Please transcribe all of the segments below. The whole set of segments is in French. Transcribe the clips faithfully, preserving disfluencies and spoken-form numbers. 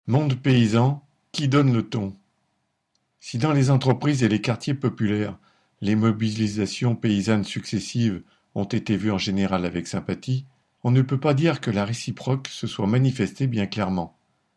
Monde paysan, qui donne le ton? Si dans les entreprises et les quartiers populaires, les mobilisations paysannes successives ont été vues en général avec sympathie, on ne peut pas dire que la réciproque se soit manifestée bien clairement.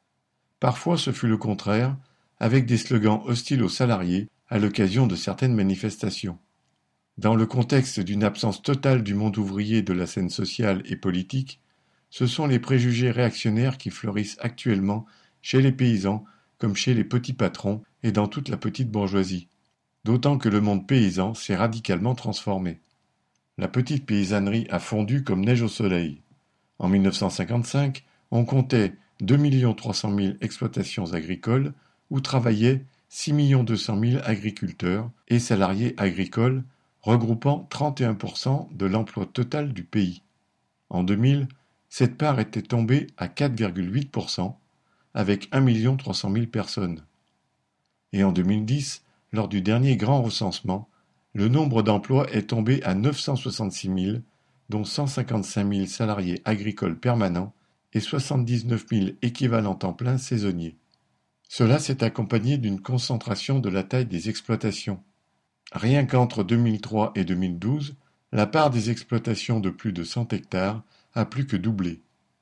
Parfois ce fut le contraire, avec des slogans hostiles aux salariés à l'occasion de certaines manifestations. Dans le contexte d'une absence totale du monde ouvrier de la scène sociale et politique, ce sont les préjugés réactionnaires qui fleurissent actuellement chez les paysans comme chez les petits patrons et dans toute la petite bourgeoisie. D'autant que le monde paysan s'est radicalement transformé. La petite paysannerie a fondu comme neige au soleil. En mille neuf cent cinquante-cinq, on comptait deux millions trois cent mille exploitations agricoles où travaillaient six millions deux cent mille agriculteurs et salariés agricoles, regroupant trente et un pour cent de l'emploi total du pays. En deux mille, cette part était tombée à quatre virgule huit pour cent, avec un million trois cent mille personnes. Et en deux mille dix, lors du dernier grand recensement, le nombre d'emplois est tombé à neuf cent soixante-six mille, dont cent cinquante-cinq mille salariés agricoles permanents et soixante-dix-neuf mille équivalents temps plein saisonniers. Cela s'est accompagné d'une concentration de la taille des exploitations. Rien qu'entre deux mille trois et deux mille douze, la part des exploitations de plus de cent hectares a plus que doublé.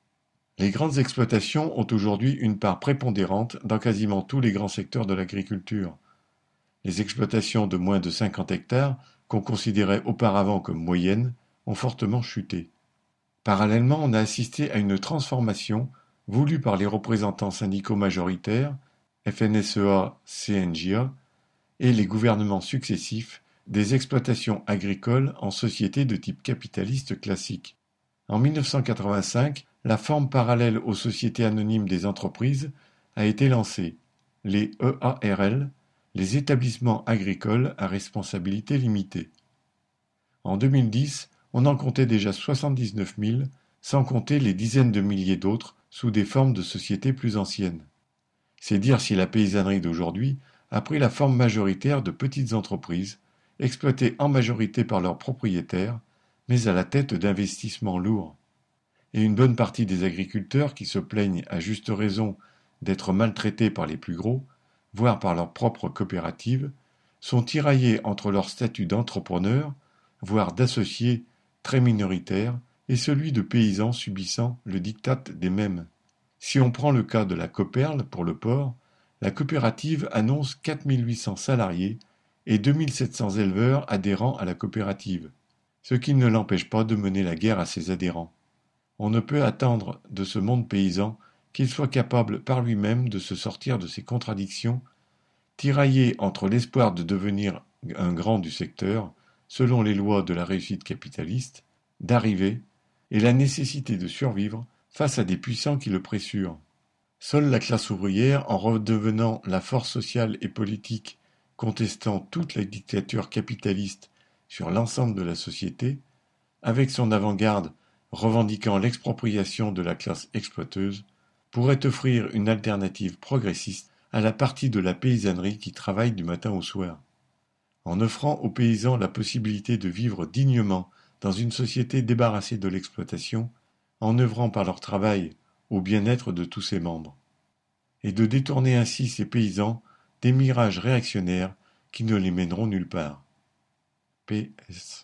Les grandes exploitations ont aujourd'hui une part prépondérante dans quasiment tous les grands secteurs de l'agriculture. Les exploitations de moins de cinquante hectares, qu'on considérait auparavant comme moyennes, ont fortement chuté. Parallèlement, on a assisté à une transformation voulue par les représentants syndicaux majoritaires, F N S E A, C N J A, et les gouvernements successifs des exploitations agricoles en sociétés de type capitaliste classique. En mille neuf cent quatre-vingt-cinq, la forme parallèle aux sociétés anonymes des entreprises a été lancée, les E A R L, les établissements agricoles à responsabilité limitée. En deux mille dix, on en comptait déjà soixante-dix-neuf mille, sans compter les dizaines de milliers d'autres sous des formes de sociétés plus anciennes. C'est dire si la paysannerie d'aujourd'hui a pris la forme majoritaire de petites entreprises, exploitées en majorité par leurs propriétaires, mais à la tête d'investissements lourds. Et une bonne partie des agriculteurs qui se plaignent à juste raison d'être maltraités par les plus gros, voire par leurs propres coopératives, sont tiraillés entre leur statut d'entrepreneur, voire d'associés très minoritaires, et celui de paysans subissant le diktat des mêmes. Si on prend le cas de la Coperle pour le porc, la coopérative annonce quatre mille huit cents salariés et deux mille sept cents éleveurs adhérents à la coopérative, ce qui ne l'empêche pas de mener la guerre à ses adhérents. On ne peut attendre de ce monde paysan qu'il soit capable par lui-même de se sortir de ses contradictions, tiraillé entre l'espoir de devenir un grand du secteur, selon les lois de la réussite capitaliste, d'arriver, et la nécessité de survivre face à des puissants qui le pressurent. Seule la classe ouvrière, en redevenant la force sociale et politique contestant toute la dictature capitaliste sur l'ensemble de la société, avec son avant-garde revendiquant l'expropriation de la classe exploiteuse, pourrait offrir une alternative progressiste à la partie de la paysannerie qui travaille du matin au soir. En offrant aux paysans la possibilité de vivre dignement dans une société débarrassée de l'exploitation, en œuvrant par leur travail au bien-être de tous ses membres, et de détourner ainsi ces paysans des mirages réactionnaires qui ne les mèneront nulle part. P S